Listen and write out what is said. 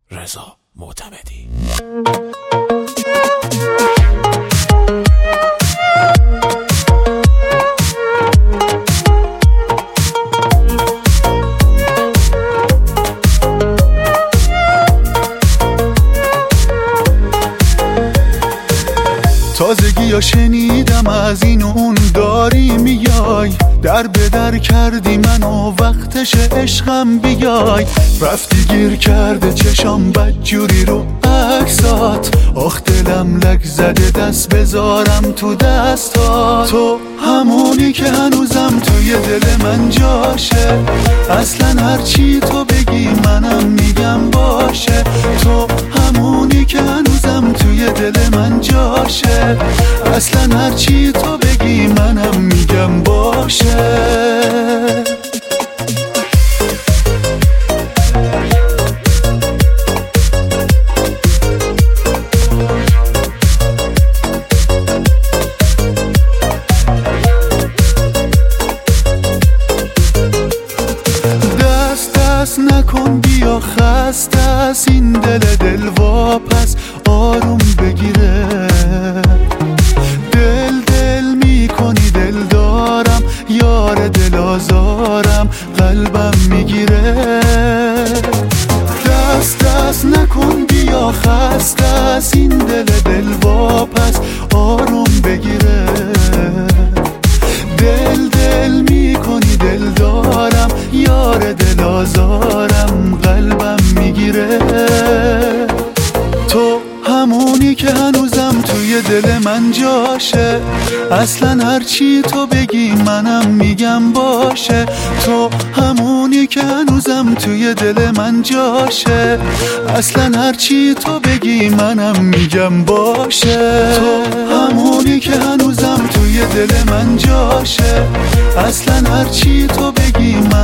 رضا معتمدی. تازگی یا شنیدم از این و اون داری میای، در به در کردی منو وقتش عشقم بیای. رفتی گیر کرده چشام بدجوری رو عکسات، آخ دلم لک زده دست بذارم تو دستات. تو همونی که هنوزم توی دل من جاشه، اصلا هرچی تو بگی منم میگم باشه. تو همونی که هنوزم توی دل من جاشه، اصلا هرچی تو بگی منم میگم باشه. دست نکن بیا خسته از این دل واپس آروم بگیره. دل میکنی دل دارم یار دل آزارم قلبم میگیره. دست نکن بیا خسته از این دل واپس آروم بگیره. دل میکنی دل دارم یار دل آزارم قلبم میگیره. تو همونی که هنوزم توی دل من جاشه، اصلا هرچی تو بگی منم میگم باشه. تو همونی که هنوزم توی دل من جاشه، اصلا هرچی تو بگی منم میگم باشه. تو همونی که هنوزم توی دل من جاشه، اصلا هرچی تو بگی